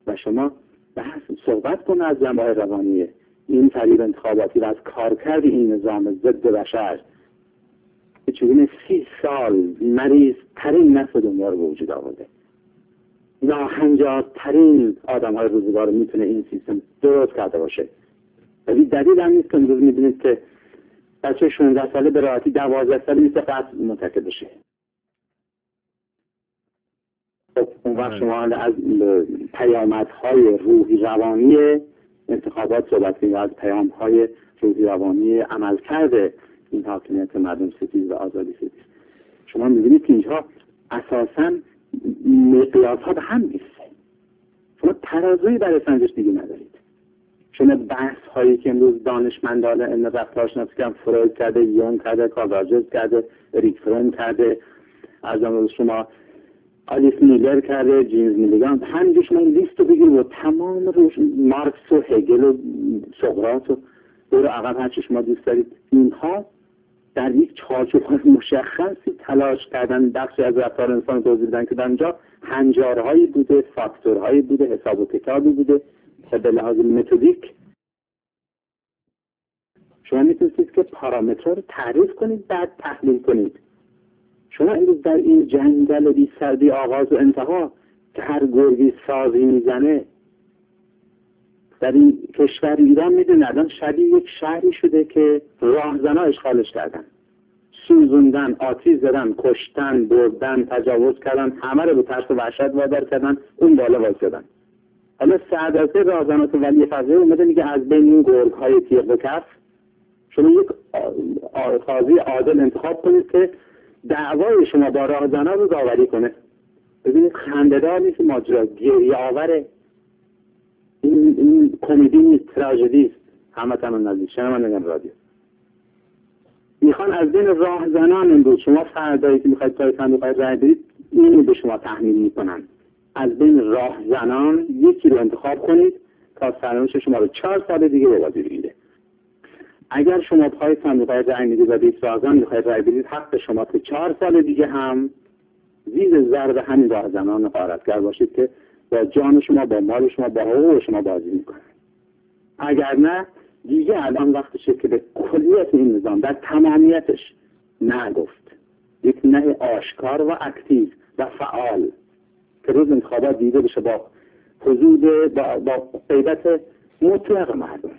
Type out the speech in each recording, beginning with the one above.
و شما بحث صحبت کنه از جنبه‌های روانی این فریب انتخاباتی و از کارکرد این نظام ضد بشر که چگونه 30 سال مریض ترین نسل دنیا رو به وجود آورده. ناهنجارترین آدم‌های روزگار میتونه این سیستم درست کرده باشه. ولی دلیل هم نیست که امروز میبینید که بچه 16 ساله به راحتی 12 ساله میشه قتل مرتکب بشه. خب اون وقت شما از پیامدهای روحی روانی انتخابات صحبت کنید، از پیامدهای روحی روانی عملکرد این حاکمیت مردم ستیز و آزادی ستیز. شما میبینید که اینجا اساساً مقیاس ها به هم نیسته. شما ترازویی برای سنجش دیگه ندارید. شما بحث هایی که امروز دانشمندان علم رفتارشناسی که فروید کرده، یونگ کرده، کارل راجرز کرده، اریک فرم کرده، از جمله شما آلیس میلر کرده، جیمز میلیگان، همینجور شما این لیست رو بگیرید و تمام روش مارکس و هگل و سقراط و برو عقب هرچی شما دوست دارید، اینها در یک چارچوب مشخصی تلاش کردن بخشی از رفتار انسان توضیح بدن که در اونجا هنجارهایی بوده، فاکتورهایی بوده، حساب و کتابی بوده که به لحاظ متدیک شما میتونید که پارامترها رو تعریف کنید بعد تحلیل کنید. شما امروز در این جنگل بی سردی آغاز و انتها که هر گرگی سازی میزنه در این کشور ایران میدونید الان شبیه یک شهری شده که راهزنها اشغالش کردن، سوزوندن، آتیش زدن، کشتن، بردن، تجاوز کردن، همه رو به ترس و وحشت وادار کردن، اون بالا وایسادن. حالا سعادت راهزنات ولی فضایی اومده میگه از بین این گرگ‌های تیغ و کف شما یک قاضی عادل انتخاب کنید که دعوای شما با راهزنها رو داوری کنه. ببینید خنده‌دار نیست ماجرا، گریه آوره. این کمدی نیست، تراژدی است. همتون نزدیک شنوندگان رادیو میخوان از بین راهزنان امروز شما فردایی که میخواید پای صندوق رای بدید اینو به شما تحمیل میکنن. از بین راهزنان یکی رو انتخاب کنید تا سرنوشت شما رو 4 سال دیگه به بازی بگیره. اگر شما پای صندوق رای میدید و 20 راهزن میخواید رای بدید، حق شما که 4 سال دیگه هم زیر ضرب همین راهزنان غارتگر باشید که با جان شما، با مال شما، با حقوق شما بازی میکنن. اگر نه دیگه الان وقتشه که به کلیت این نظام در تمامیتش نه گفت، یک نه آشکار و اکتیو و فعال که روز انتخابات دیده بشه با حضور با غیبت مطلق مردم.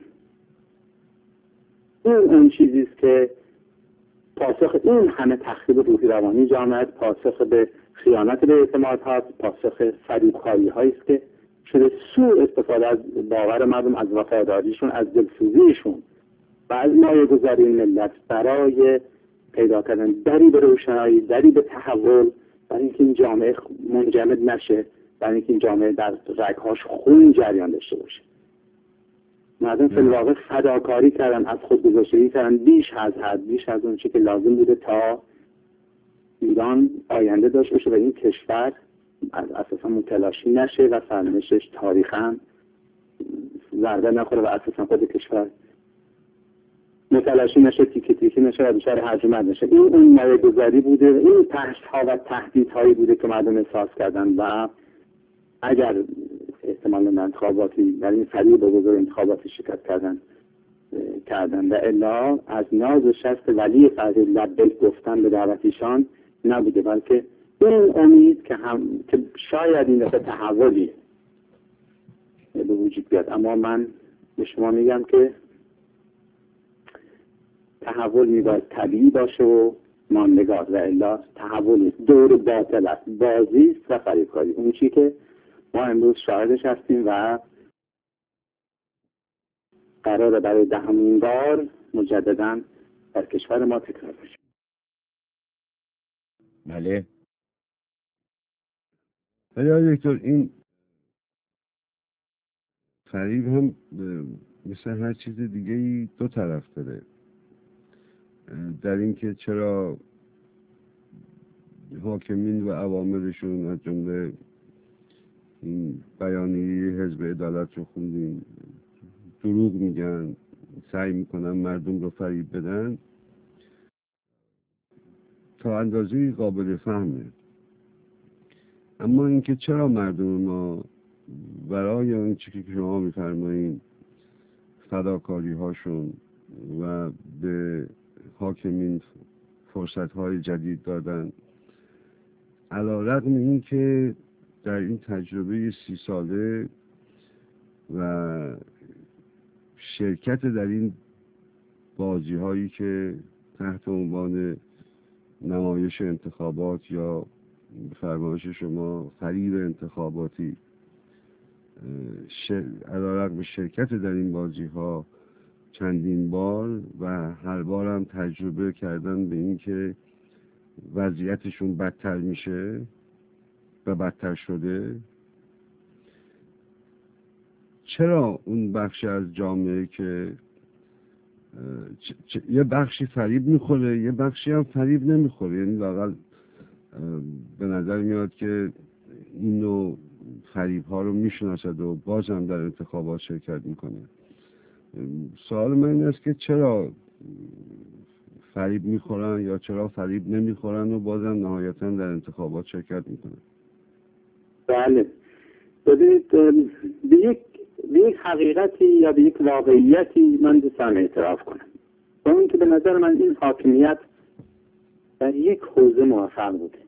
این اون چیزی است که پاسخ این همه تخریب روحی روانی جامعه، پاسخ به خیانت به اعتماد هاست، پاسخ فریبکاری هایی است که شده سوء استفاده از باور مردم، از وفاداریشون، از دلسوزیشون و از مایه‌گذاری ملت برای پیدا کردن دری به روشنایی، دری به تحول، برای اینکه این جامعه منجمد نشه، برای اینکه این جامعه در رگ‌هاش خون جریان داشته باشه. مردم فی الواقع فداکاری کردن، از خودگذشتگی کردن بیش از حد، بیش از اون چیزی که لازم بوده تا ایران آینده داشته باشه و این کشور از اساسا متلاشی نشه و سرنوشتش تاریخاً ضربه نخوره و اساسا خود کشور متلاشی نشه، تیکه تیکه نشه و دچار هرجمند نشه. این اون مایه‌گذاری بوده، این ترس‌ها و تهدیدهایی بوده که مردم احساس کردن و اگر احتمال انتخاباتی در این فریب بزرگ انتخاباتی شرکت کردن و الا از ناز و شست ولی فرد لبیک گفتن به دعوتیشان نبوده، بلکه این امید که شاید این دفعه تحولی به وجود بیاد. اما من به شما میگم که تحول میباید طبیعی باشه و ماندگار و الا تحول نیست، دور باطل است، بازی است و فریبکاری. اون چی که ما امروز شاهدش هستیم و قراره برای 10مین بار مجددا در کشور ما تکرار بشه. بله. ولی دکتر این فریب هم مثل هر چیز دیگه‌ای 2 طرف داره. در اینکه چرا حاکمین و عواملشون از جمله این بیانیه حزب عدالت رو خوندیم، دروغ میگن، سعی میکنن مردم رو فریب بدن، تا اندازه‌ای قابل فهمه. اما اینکه چرا مردم ما برای اون چیزی که شما میفرمایید فداکاری هاشون و به حاکمین فرصت های جدید دادن، علی‌رغم این که در این تجربه 30 ساله و شرکت در این بازی هایی که تحت عنوان نمایش انتخابات یا فرمایش شما فریب انتخاباتی، علی‌رغم شرکت در این بازی ها چندین بار و هر بار هم تجربه کردن به این که وضعیتشون بدتر میشه و بدتر شده، چرا اون بخشی از جامعه که یه بخشی فریب میخوره یه بخشی هم فریب نمیخوره، یعنی واقعا به نظر میاد که این نوع فریب ها رو میشناسد و باز هم در انتخابات شرکت میکنه. سوال من این است که چرا فریب میخورن یا چرا فریب نمیخورن و بازم نهایتا در انتخابات شرکت میکنن؟ بله، ببینید به یک حقیقتی یا به یک واقعیتی من دوستم اعتراف کنم، با اون که به نظر من این حاکمیت در یک حوزه موفق بوده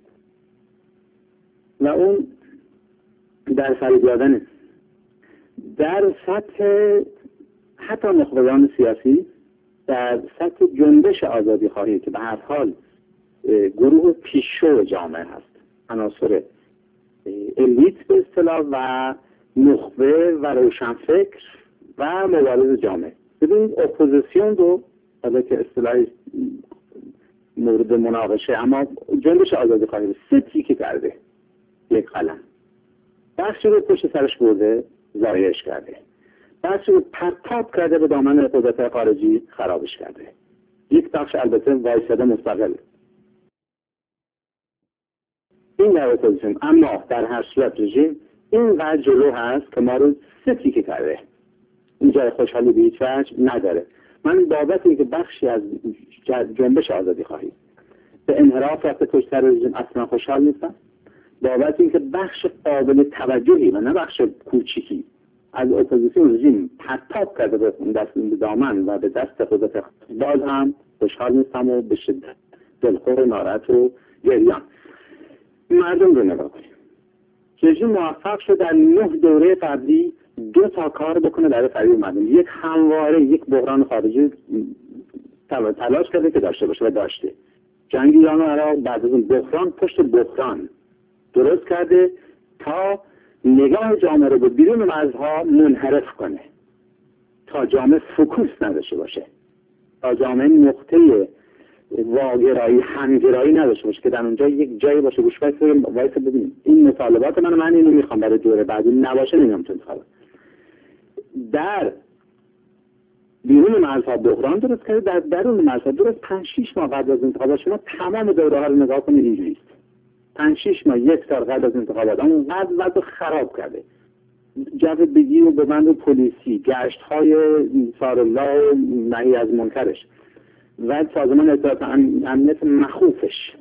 و اون در فریب دادن در سطح حتی نخبگان سیاسی، در سطح جنبش آزادی خواهی که به هر حال گروه پیشرو جامعه هست، عناصر الیت به اصطلاح و نخبه و روشنفکر و مبارز جامعه. ببینید اپوزیسیون رو حالا که اصطلاح مورد مناقشه، اما جنبش آزادی خواهی 3 تیکه کرده یک قلم، بخشی رو پشت سرش برده ضایعش کرده، بخشی رو پرتاب کرده به دامن قدرت خارجی خرابش کرده، یک بخش البته وایساده مستقل. این در اپوزیسیون، اما در هر صورت رژیم اینقدر جلو هست که ما رو 3 تیکه کرده، این جای خوشحالی به هیچ وجه نداره. من بابت اینکه بخشی از جنبش آزادی خواهی به انحراف رفته پشت سر رژیم اصلا خوشحال نیستم، بابت اینکه بخش قابل توجهی و نه بخش کوچیکی از اپوزیسیون رژیم پرتاب کرده به دست دامن و به دست قدرت، باز هم خوشحال نیستم و به شدت دلخور و ناراحت و گریان. مردم رو نگاه کنیم، رژیم موفق شد در 9 دوره قبلی 2 تا کار بکنه برای فریب مردم. یک، همواره یک بحران خارجی تلاش کرده که داشته باشه و داشته. جنگ ایران و عراق بعد از اون بحران پشت بحران درست کرده تا نگاه جامعه رو به بیرون مرزها منحرف کنه، تا جامعه فوکوس نداشته باشه، تا جامعه نقطه واگرایی همگرایی نداشته باشه که در اونجا یک جایی باشه. گوش وایس ببینیم این مطالبات من اینو میخوام برای دوره بعدی، نباشه نمیام تو انتخابات. در بیرون مرزها بحران درست کرده، در درون مرزها درست 5-6 ماه قبل از انتخابات شما تمام دوره ها رو نگاه کنید اینجوری است. 5-6 ماه، 1 سال قبل از انتخابات اون وضع خراب کرده. جو بگیر و ببند و پلیسی، گشت های سارالله و نهی از منکرش و سازمان اطلاعات امنیت مخوفش،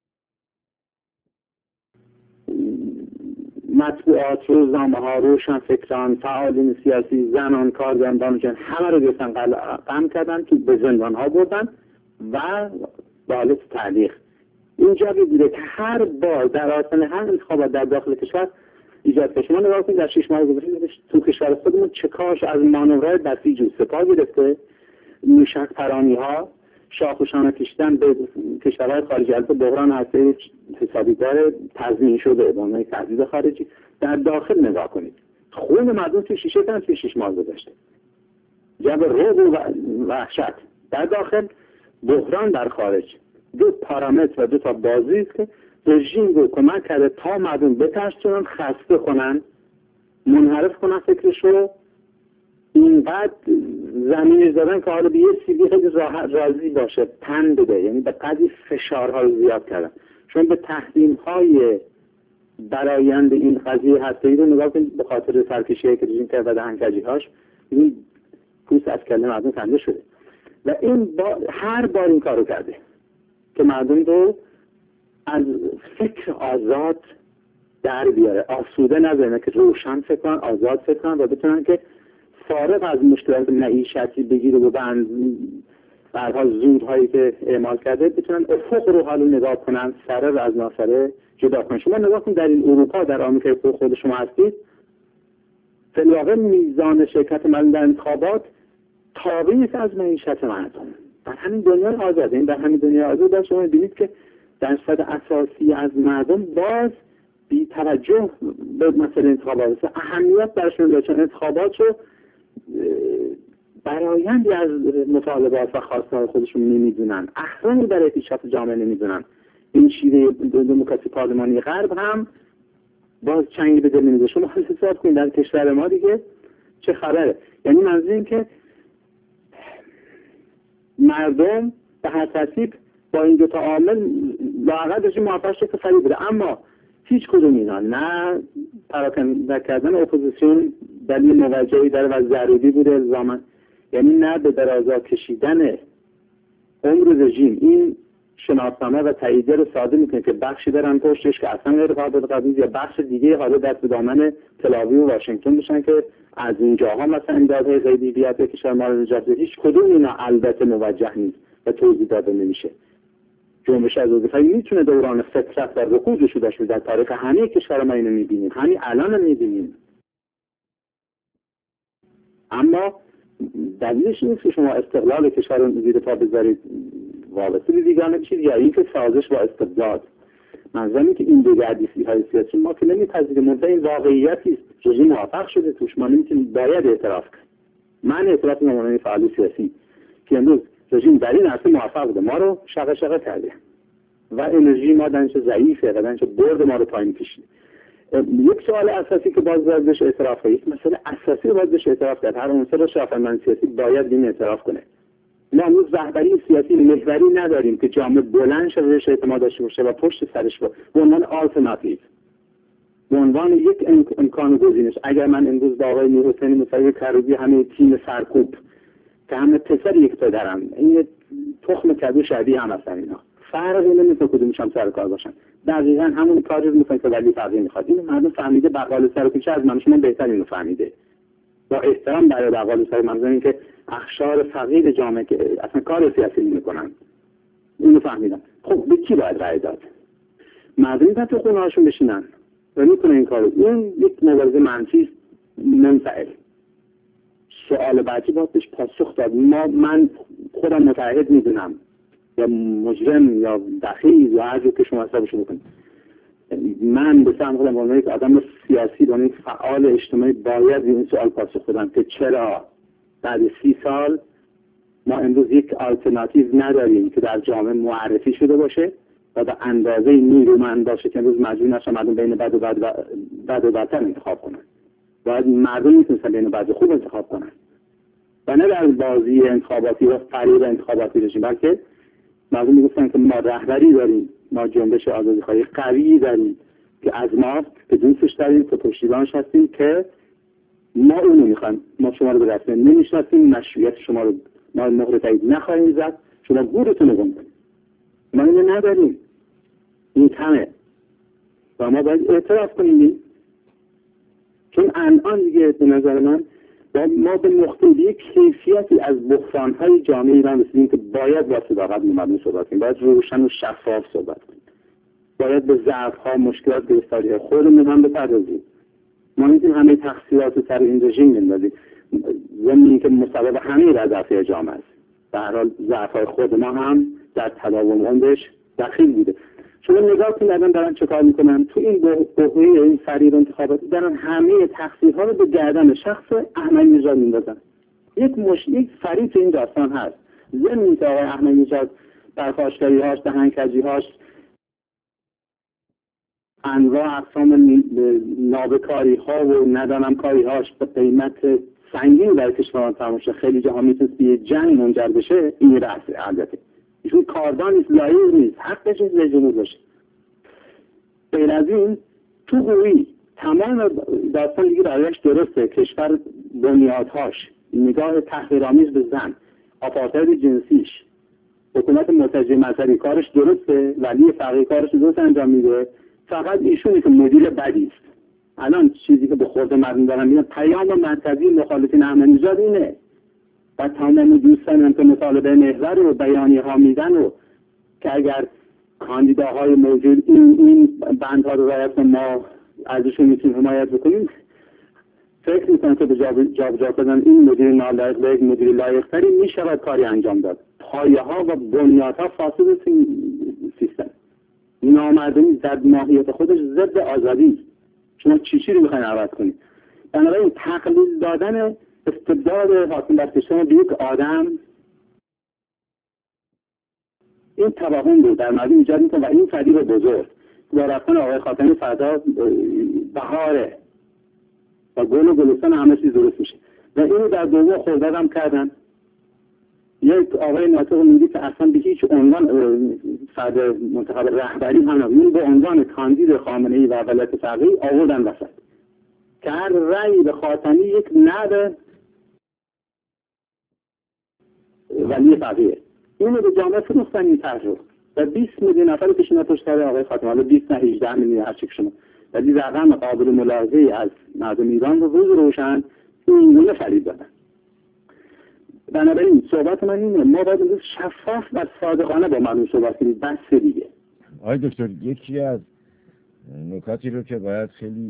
مطبوعات، روزنامه ها، روشنفکران، فعالین سیاسی، زنان، کارگران، همه رو گرفتن قم کردن، تو به زندان ها بردن و به حالت تعلیق. اینجا بگیره که هر بار در آستانه هر انتخابات در داخل کشور ایجاد که شما نگاه کنید در 6 ماه گذشته تو کشور خودمون چه کاش از مانورهای بسیج و سپاه گرفته، موشک پرانی ها، شاخ و شانه کشیدن به کشورهای خارجی، البته بحران هسته حسابی داره تضمین شده به عنوان تهدید خارجی. در داخل نگاه کنید خون مردم توی شیشه کنن توی 6 ماه گذشته، جب رعب و وحشت در داخل، بحران در خارج. 2 پارامتر و 2 تا بازی است که رژیم رو کمک کرده تا مردم بترسونن، خسته کنن، منحرف کنن فکرش رو، اینقدر زمینش دادن که حالا به یه سیدی خیلی راضی باشه، تن بده، یعنی به قدری فشارها رو زیاد کردن. چون به تحریم‌های برآیند این قضیه هسته‌ای رو نگاه کنید، به خاطر سرکشی‌هایی که رژیم کرد و دهن‌کجی‌هاش این پوست از کله مردم کنده شده و این هر بار این کارو کرده که مردم رو از فکر آزاد در بیاره، آسوده نذاره، که روشن فکر کنن، آزاد فکر کنن و بتونن که فارغ از مشکلات معیشتی بگیره و برها زودهایی که اعمال کرده بتونن افق رو حالا نگاه کنن، سره و از ناسره جدا کنن. شما نگاه کنید در این اروپا، در آمریکای خود شما هستید، فی الواقع میزان شرکت مردم در انتخابات تابعی از معیشت مردم. در همین دنیای آزاد، این در همین دنیای آزاد شما می‌بینید که درصد اساسی از مردم باز بی توجه به مسئله انتخابات اهمیت برشون داره، چون انتخابات رو برآیندی از مطالبات و خواستهای خودشون نمیدونن، اهرمی برای پیشرفت جامعه نمیدونن. این شیوه دموکراسی پارلمانی غرب هم باز چنگی به دل نمیده. شما حساب کنید در کشور ما دیگه چه خبره. یعنی منظور این که مردم به هر ترتیب با این دو تا عامل لااقل موفق شده که فریب بده، اما هیچ کدوم اینا نه پراکنده کردن اپوزیسیون دلیل موجهی داره و ضروری بوده الزاما، یعنی نه به درازا کشیدن عمر رژیم. این شناسنامه و تاییدیه رو صادر میکنه که بخشی دارن پشتش که اصلا غیر قابل قبول، یا بخش دیگه حالا دست به دامن تل‌آویو و واشنگتن بشن که از اینجاها مثلا امدادهای غیبی بیاد به کشور ما رو نجات بده. هیچ کدوم اینا البته موجه نیست و توضیح داده نمیشه. جنبش از وظیفه‌ای میتونه دوران فطرت و رکودش رو داشته در تاریخ همه کشور ما اینو میبینیم، همین الان میبینیم. اما دلیلش نیست که شما استقلال کشور رو زیر پا بذارید وابسته به بیگانه چیز یا اینکه سازش با استبداد. منظورم اینه که این دگردیسی‌های سیاسی ما که نمیپذیریم، منتها این واقعیتی است. رژیم موفق شده توش، ما نمیتونیم، باید اعتراف کنیم. من اعتراف نمونه فعال سیاسی که امروز رژیم در این عرصه موفق بوده ما رو شقه کرده و انرژی ما درنش ضعیفه و درنش برد ما رو پایین کشیده. یک سوال اساسی که باز بهش اعتراف کنید، یک مسئله اساسی رو باز بهش اعتراف کرد. هر عنصر شهروند سیاسی باید این اعتراف کنه. ما امروز رهبری سیاسی محوری نداریم که جامعه بلند شه بهش اعتماد داشته باشه و پشت سرش به عنوان آلترناتیو، به عنوان یک امکان گزینش. اگر من امروز با آقای میرحسینی مصطفی کروبی همه تیم سرکوب که همه پسر یک پدرن، این تخم کدو شبیه هم هستن، اینا فرقی نمیکنه کدومش هم سر کار باشن، دقیقاً همون کاری رو میکنن که ولی فرقی میخواد. این مردم فهمیده بقال سر کوچه از من، شما بهتر اینو فهمیده. با احترام برای بقال سر، منظور این که اخشار فقیر جامعه که اصلا کار سیاسی نمیکنن اینو فهمیدن. خب به کی باید رأی داد؟ مردم باید تو خونه هاشون بشینن و میکنه این کارو. این یک مبارزه منفی منفعل. سوال بعدی باید بهش پاسخ داد. من خودم متعهد میدونم یا مجرم یا دخیل یا هر جور که شما حسابشو بکنید، من به سهم خودم بانوی که آدم سیاسی بانوی که فعال اجتماعی باید این سوال پاسخ بدم که چرا بعد 30 سال ما امروز یک آلترناتیو نداریم که در جامعه معرفی شده باشه و به اندازه نیرومند باشه که امروز مجبور نشن مردم بین بد و بدتر انتخاب کنن. باید مردم میتونستن بین بد و خوب انتخاب کنن و نه در بازی انتخاباتی و فریب انتخاباتی بشیم، بلکه مردم میگفتن که ما رهبری داریم، ما جنبش آزادیخواهی قوی داریم که از ماست، که دوستش داریم، که پشتیبانش هستیم، که ما اونو میخوایم، ما شما رو به رسمه نمیشناسیم، مشروعیت شما رو ما مهر تایید نخواهیم زد، شما گورتون رو گم کنید. ما اینو نداریم، این کمه و ما باید اعتراف کنیم. چون الان دیگه به نظر من ما به نقطه یک کیفیتی از بحران‌های جامعه ایران رسیدیم که باید با صداقت مردم صحبت کنیم، باید روشن و شفاف صحبت کنیم، باید به ضعف‌ها، مشکلات، گرفتاری‌های خودمون هم بپردازیم. ما می‌تونیم همه تقصیرات رو سر این رژیم بندازیم، ضمن که مسبب همه ضعف‌های جامعه است. به هر حال ضعف‌های خود ما هم در تداوم عمرش دخیل بوده. شما نگاه کنید الان دارن چه کار میکنن تو این بحران این فریب انتخاباتی، دارن همه تقصیرها رو به گردن شخص احمدی نژاد میندازن. یک فریب تو این داستان هست. ضمن که آقای احمدی نژاد پرخاشگری‌هاش، دهنکجی‌هاش، انواع اقسام نابکاری‌ها و ندانمکاری‌هاش به قیمت سنگین در کشوران تمام شده، خیلی جاها میتونست به جنگ منجر بشه. این رأس البته ایشون کاردان نیست، لایق نیست، حقش نیست رئیس جمهور باشه. غیر از این تو قوی تمام داستان دیگه برایش درسته. کشور بنیادهاش، نگاه تحقیرآمیز به زن، آپارتاید جنسیش، حکومت مرتجع مذهبی کارش درسته، ولی فقیه کارش درست انجام میده، فقط ایشونی که مدیر بدی است. الان چیزی که به خورد مردم دارم میگم، پیام مرکزی مخالفین احمدی نژاد اینه و تمام دوستان که مطالبه محور رو بیانیه ها میدن و که اگر کاندیداهای موجود این بندها رو رعایت کنن ما ازشون میتونیم حمایت بکنیم، فکر میکنم که به جابجا کردن این مدیر نالایق به یک مدیر لایق‌تری میشود کاری انجام داد. پایه ها و بنیادها فاسد سیستم، نامردمی در ماهیت خودش ضد آزادی است. شما چی رو میخواین عوض کنید؟ بنابراین تقلیل دادن استبداد حاکم بر سیستم به یک آدم، این توهم رو در مردم ایجاد میکنه و این فریب بزرگ با رفتن آقای خاتمی فردا بهاره و گل و گلستان همه چیز درست میشه و اینو در دوم خرداد هم کردن. یک آقای ناطق میگه که اصلا به هیچ عنوان فرد منتخب رهبری هم نبود، به عنوان کاندید خامنه‌ای و ولایت فقیه آوردن وسط که هر رأی به خاتمی یک نه ولی فقیه. اینو به جامعه فروختن این طرح رو و 20 میلیون نفر کشیدن پشت سر آقای خاتمی، حالا 20 نه 18 میلیون هر چی که شما، ولی رقم قابل ملاحظه‌ای از مردم ایران رو روز روشن اینگونه فریب دادن. بنابراین صحبت من اینه، ما باید شفاف و صادقانه با مردم صحبت کنیم، بس دیگه. آقای دکتر، یکی از نکاتی رو که باید خیلی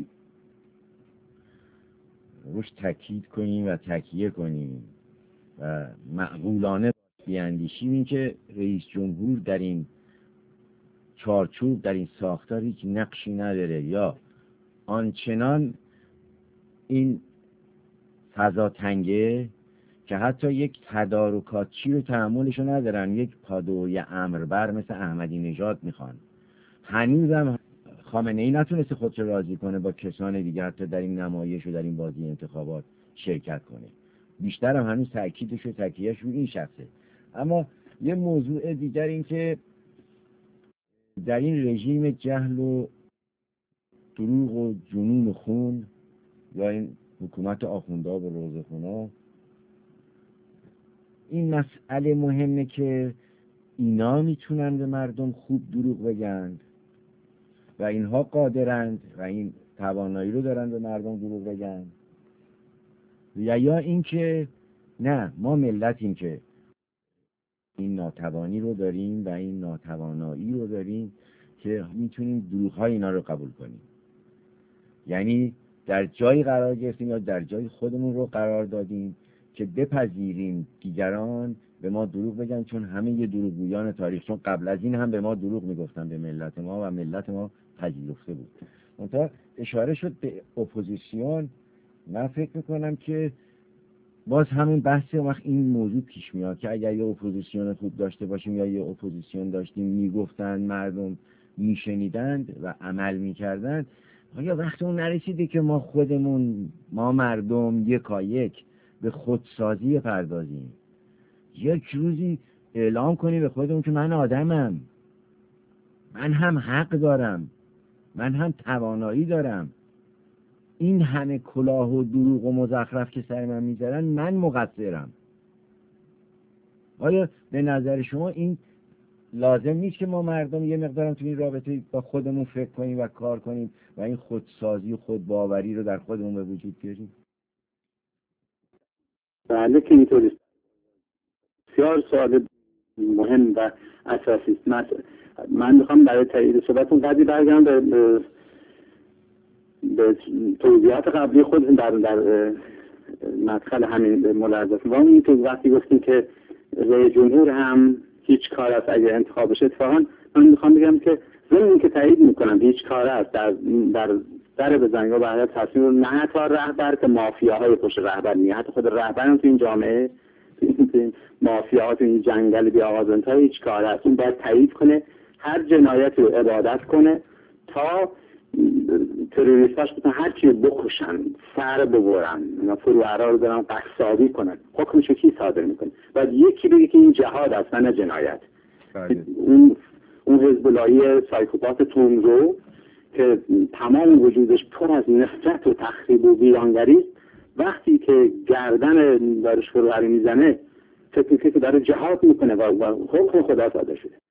روش تاکید کنیم و تکیه کنیم و معقولانه بیاندیشیم، این که رئیس جمهور در این چارچوب، در این ساختار هیچ نقشی نداره یا آنچنان این فضا تنگه که حتی یک تدارکاتچی رو تحملشو ندارن، یک پادوی امربر مثل احمدی نژاد میخوان. هنوزم خامنه ای نتونسته خودش راضی کنه با کسان دیگه حتی در این نمایش و در این بازی انتخابات شرکت کنه. بیشتر هم هنوز تأکیدش و تکیهش رو این شخصه. اما یه موضوع دیگر این که در این رژیم جهل و دروغ و جنون و خون یا این حکومت آخوندها و روزخونا، این مسئله مهمه که اینا میتونن به مردم خوب دروغ بگن و اینها قادرند و این توانایی رو دارن به مردم دروغ بگن، یا این که نه، ما ملتیم که این ناتوانی رو داریم و این ناتوانایی رو داریم که میتونیم دروغ‌های اینا رو قبول کنیم. یعنی در جایی قرار گرفتیم یا در جای خودمون رو قرار دادیم که بپذیریم دیگران به ما دروغ بگن، چون همه یه دروغگویان تاریخ، چون قبل از این هم به ما دروغ میگفتن به ملت ما و ملت ما پذیرفته بود. منتها اشاره شد به اپوزیسیون. من فکر میکنم که باز همین بحث وقت این موضوع پیش میاد که اگر یه اپوزیسیون خوب داشته باشیم یا یه اپوزیسیون داشتیم میگفتن مردم میشنیدند و عمل میکردند، آیا وقت اون نرسیده که ما خودمون، ما مردم یکایک به خودسازی پردازیم؟ یک روزی اعلام کنیم به خودمون که من آدمم، من هم حق دارم، من هم توانایی دارم، این همه کلاه و دروغ و مزخرف که سر من میذارن من مقصرم. آیا به نظر شما این لازم نیست که ما مردم یه مقدارم تو این رابطه با خودمون فکر کنیم و کار کنیم و این خودسازی و خودباوری رو در خودمون به وجود بیاریم؟ بله که اینطوری. بسیار سوال مهم و اساسی است. من میخوام برای تایید صحبتون قدری برگردم به توضیحات قبلی خودتون در مدخل همین ملاحظات. و این تو وقتی گفتیم که رئیس جمهور هم هیچ کار است اگر انتخاب بشه، اتفاقا من میخوام بگم که ضمن که تایید میکنم هیچ کار است در بزنگ و بعد تصمیم رو نه حتی رهبر که مافیاهای پشت رهبر نیه، حتی خود رهبر هم تو این جامعه، این مافیاها تو این جنگل بی آغازنتا هیچ کار است. اون باید تایید کنه، هر جنایتی رو عبادت کنه تا تروریستاش بتونن هر چی بکشن، سر ببرن، فروعرا رو برن قصابی کنن، حکمشو کی صادر میکنه؟ باید یکی بگه که این جهاد است نه جنایت. اون حزب اللهی سایکوپات تومرو که تمام وجودش پر از نفرت و تخریب و ویرانگری، وقتی که گردن دارش فروعری میزنه فکر میکنه که داره جهاد میکنه و حکم خدا صادر شده.